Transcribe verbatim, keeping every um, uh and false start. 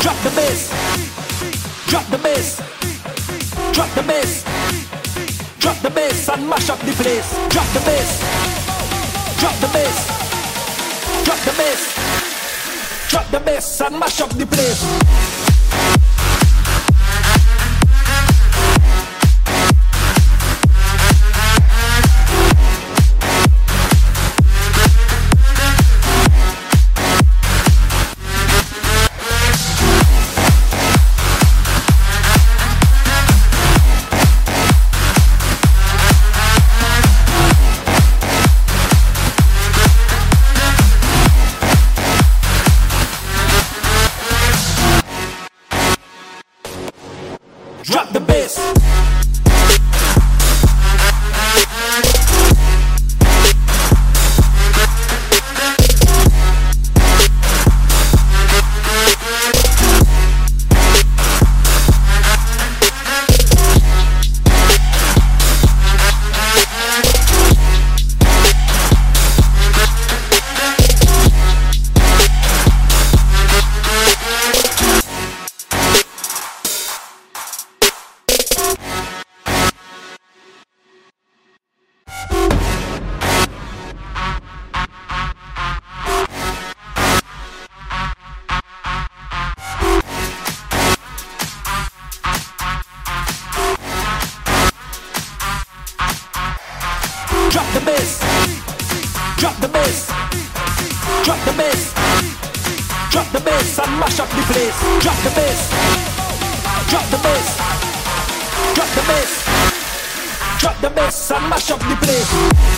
Drop the bass. Drop the bass. Drop the bass. Drop the bass and mash up the place. Drop the bass. Drop the bass. Drop the bass. Drop the bass and mash up the place. Drop the bass. Drop the bass. Drop the bass. Drop the bass. Drop the bass and mash up the place. Drop the bass. Drop the bass. Drop the bass. Drop the bass and mash up the place.